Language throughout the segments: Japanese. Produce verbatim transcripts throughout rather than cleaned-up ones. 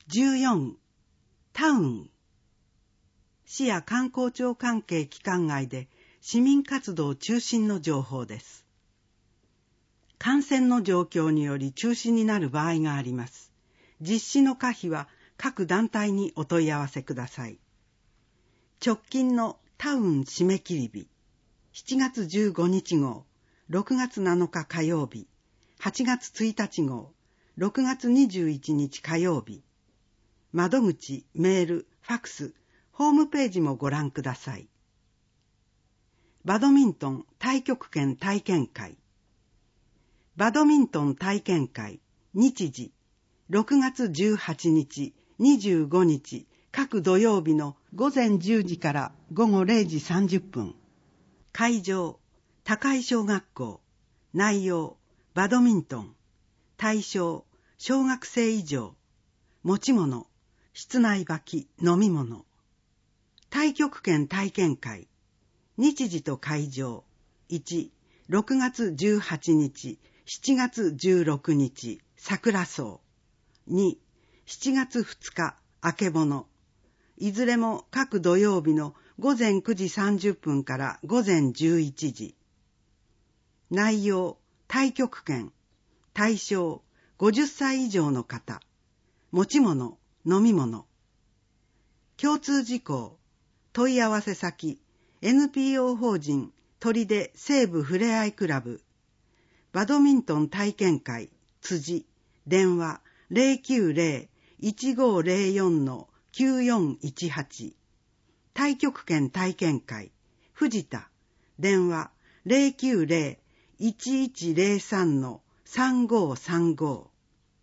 じゅうよん、タウン。市や観光庁関係機関外で市民活動中心の情報です。感染の状況により中止になる場合があります。実施の可否は各団体にお問い合わせください。直近のタウン締め切り日、しちがつじゅうごにち号、ろくがつなのか火曜日、はちがつついたち号、ろくがつにじゅういちにち火曜日。窓口、メール、ファクス、ホームページもご覧ください。バドミントン太極拳体験会。バドミントン体験会、日時、ろくがつじゅうはちにち、にじゅうごにち、各土曜日のごぜんじゅうじからごごれいじさんじゅっぷん。会場、高井小学校。内容、バドミントン。対象、小学生以上。持ち物、室内履き、飲み物。太極拳体験会。日時と会場。いち、ろくがつじゅうはちにち、しちがつじゅうろくにち、桜荘。に、しちがつふつか、あけぼの。いずれも各土曜日のごぜんくじさんじゅっぷんからごぜんじゅういちじ。内容、太極拳。対象、ごじゅっさい以上の方。持ち物、飲み物。共通事項、問い合わせ先、エヌピーオー 法人砦西部ふれあいクラブ。バドミントン体験会、辻。電話、ゼロきゅうゼロ いちごゼロよん きゅうよんいちはち。太極拳体験会、藤田。電話、ゼロきゅうゼロ いちいちゼロさん さんごさんご。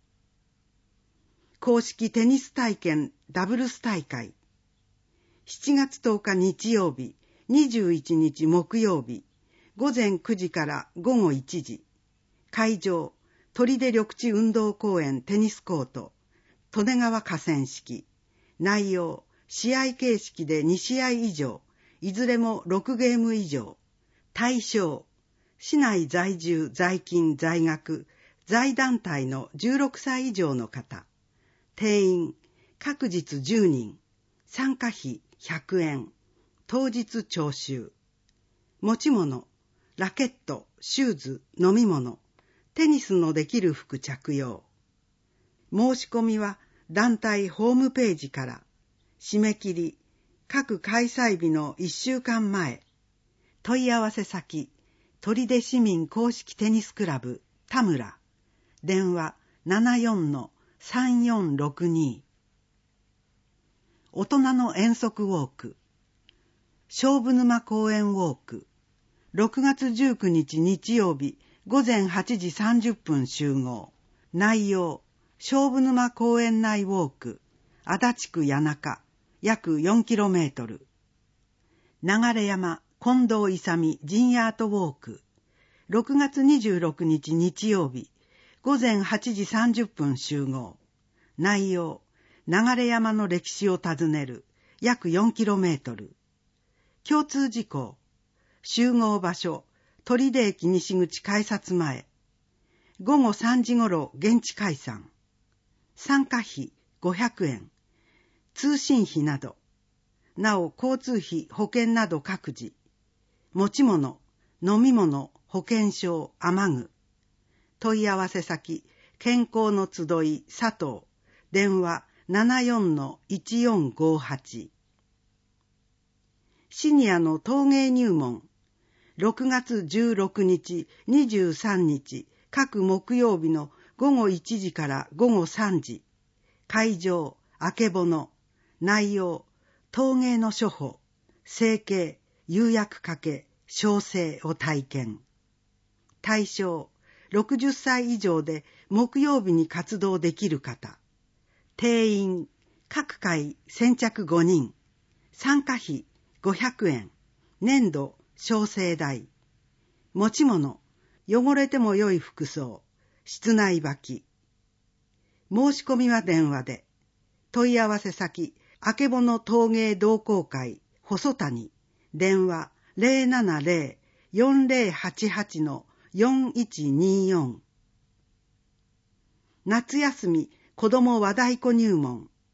公式テニス体験ダブルス大会。しちがつとおか日曜日、にじゅういちにち木曜日、ごぜんくじからごごいちじ。会場、砦緑地運動公園テニスコート、利根川河川敷。内容、試合形式でにしあい以上、いずれもろくゲーム以上。対象、市内在住、在勤、在学、在団体のじゅうろくさい以上の方。定員、各日じゅうにん。参加費ひゃくえん。当日徴収。持ち物、ラケット、シューズ、飲み物、テニスのできる服着用。申し込みは団体ホームページから。締め切り、各開催日のいっしゅうかんまえ。問い合わせ先、砦市民公式テニスクラブ、田村。電話 ななよん さんよんろくに。大人の遠足ウォーク。菖蒲沼公園ウォーク。ろくがつじゅうくにち日曜日、ごぜんはちじさんじゅっぷん集合。内容、菖蒲沼公園内ウォーク。足立区谷中、約 よんキロメートル。流山、近藤勇陣アートウォーク。ろくがつにじゅうろくにち日曜日、ごぜんはちじさんじゅっぷん集合。内容、流山の歴史を訪ねる、約 よんキロメートル。共通事項、集合場所、砦駅西口改札前。ごごさんじ頃現地解散。参加費ごひゃくえん。通信費など。なお交通費、保険など各自。持ち物、飲み物、保険証、雨具。問い合わせ先、健康の集い、佐藤。電話 ななよん いちよんごはち。シニアの陶芸入門。ろくがつじゅうろくにち、にじゅうさんにち、各木曜日のごごいちじからごごさんじ。会場、あけぼの。内容、陶芸の処方、成形、釉薬かけ、焼成を体験。対象、ろくじゅっさい以上で木曜日に活動できる方。定員、各回先着ごにん。参加費ごひゃくえん。年度、焼成代。持ち物、汚れても良い服装、室内履き。申し込みは電話で。問い合わせ先、あけぼの陶芸同好会、細谷。電話 ゼロななゼロ よんゼロはちはち よんいちによん。夏休み子ども和太鼓入門。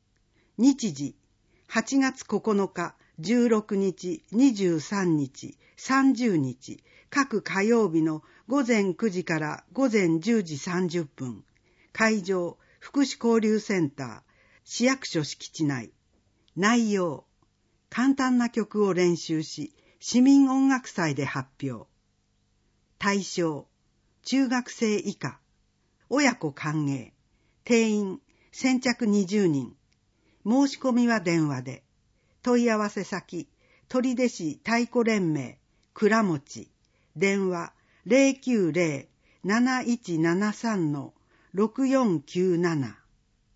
日時、はちがつここのか、じゅうろくにち、にじゅうさんにち、さんじゅうにち、各火曜日のごぜんくじからごぜんじゅうじさんじゅっぷん、会場、福祉交流センター、市役所敷地内。内容、簡単な曲を練習し、市民音楽祭で発表。対象、中学生以下。親子歓迎。定員、先着にじゅうにん。申し込みは電話で。問い合わせ先、取手市太鼓連盟、倉持。電話、ゼロきゅうゼロ なないちななさん ろくよんきゅうなな。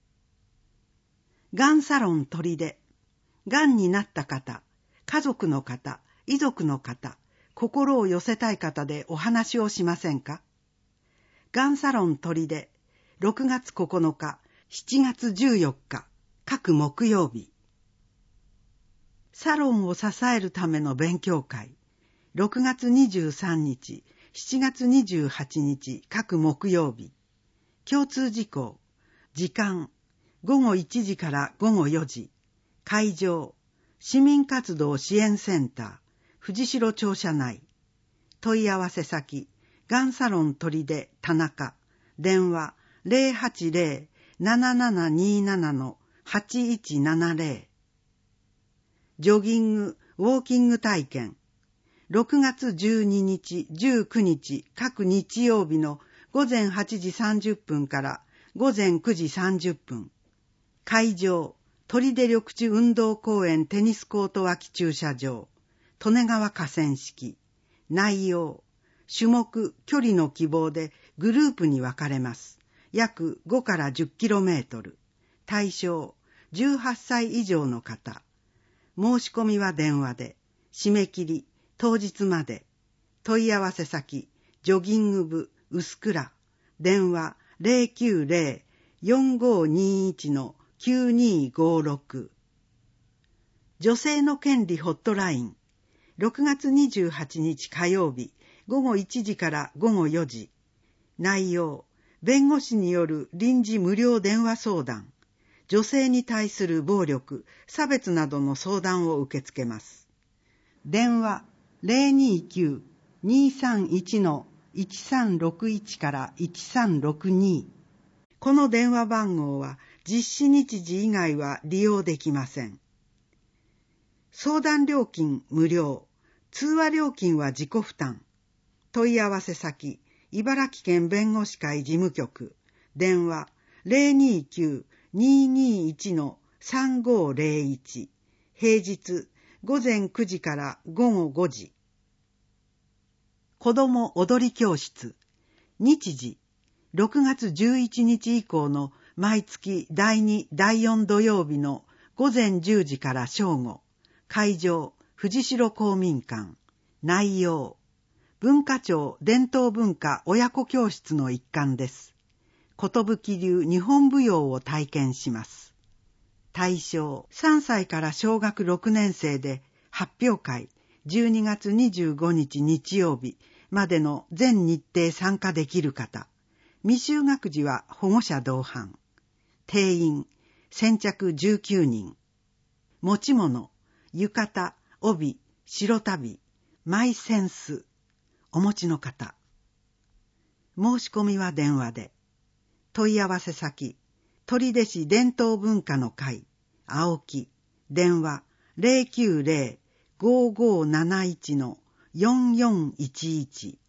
がんサロン取手。がんになった方、家族の方、遺族の方、心を寄せたい方でお話をしませんか？がんサロン取手、ろくがつここのか、しちがつじゅうよっか、各木曜日。サロンを支えるための勉強会、ろくがつにじゅうさんにち、しちがつにじゅうはちにち、各木曜日。共通事項、時間、ごごいちじからごごよじ。会場、市民活動支援センター、藤代庁舎内。問い合わせ先、がんサロン取手田中。電話、ゼロはちゼロ ななななになな はちいちななゼロ。ジョギング、ウォーキング体験。ろくがつじゅうににち、じゅうくにち、各日曜日のごぜんはちじさんじゅっぷんからごぜんくじさんじゅっぷん。会場、取手緑地運動公園テニスコート脇駐車場、利根川河川敷。内容、種目、距離の希望でグループに分かれます。約ごからじゅっキロメートル。対象、じゅうはっさい以上の方。申し込みは電話で。締め切り、当日まで。問い合わせ先、ジョギング部、薄倉。電話、ゼロきゅうゼロ よんごにいち きゅうにごろく。女性の権利ホットライン。ろくがつにじゅうはちにち火曜日、ごごいちじからごごよじ。内容、弁護士による臨時無料電話相談。女性に対する暴力、差別などの相談を受け付けます。電話、ゼロにきゅう にさんいち いちさんろくいち からいちさんろくに。この電話番号は実施日時以外は利用できません。相談料金無料、通話料金は自己負担。問い合わせ先、茨城県弁護士会事務局。電話、ゼロにきゅう ににいち さんごゼロいち。平日、ごぜんくじからごごごじ。子ども踊り教室。日時、ろくがつじゅういちにち以降の毎月だいに、だいよん土曜日のごぜんじゅうじから正午。会場、藤代公民館。内容、文化庁伝統文化親子教室の一環です。寿流日本舞踊を体験します。対象、さんさいから小学ろくねん生で、発表会、じゅうにがつにじゅうごにち日曜日までの全日程参加できる方。未就学児は保護者同伴。定員、先着じゅうきゅうにん。持ち物、浴衣、帯、白足袋、マイセンス。お持ちの方。申し込みは電話で。問い合わせ先、取手市伝統文化の会、青木。電話、ゼロきゅうゼロ ごごなないち よんよんいちいち。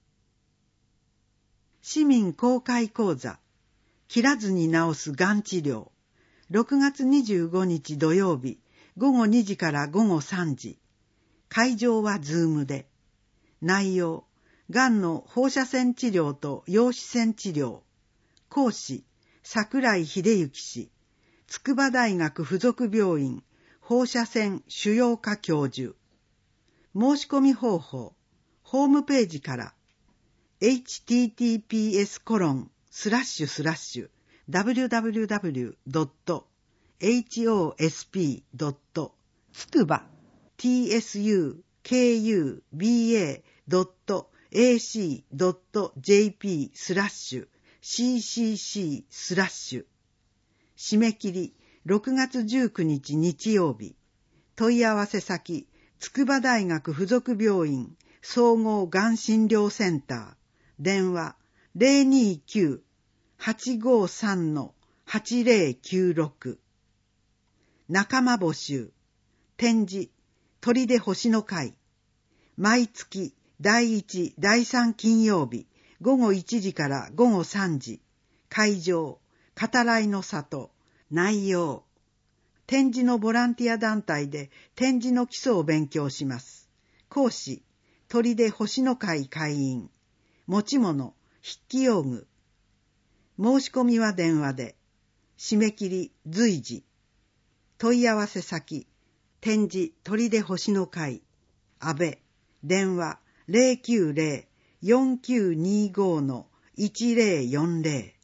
市民公開講座、切らずに治すがん治療。ろくがつにじゅうごにち土曜日、ごごにじからごごさんじ。会場はズームで。内容、がんの放射線治療と陽子線治療。講師、櫻井秀幸氏。筑波大学附属病院放射線腫瘍科教授。申し込み方法、ホームページから。エイチティーティーピーエスコロンスラッシュスラッシュダブリューダブリューダブリュードットエイチオーエスピードットつくば ティーエスユーケーユービーエードットエーシードットジェーピースラッシュシーシーシースラッシュ締め切りろくがつじゅうくにち日曜日。問い合わせ先、筑波大学附属病院総合がん診療センター。電話 ゼロにーきゅう はちごさん はちゼロきゅうろく。仲間募集。展示、砦星の会。毎月第一、第三金曜日、午後いちじから午後さんじ。会場、語らいの里。内容。展示のボランティア団体で展示の基礎を勉強します。講師、砦星の会会員。持ち物、筆記用具。申し込みは電話で。締め切り随時。問い合わせ先、展示砦星の会、安倍。電話 ゼロきゅうゼロ よんきゅうにご いちゼロよんゼロ。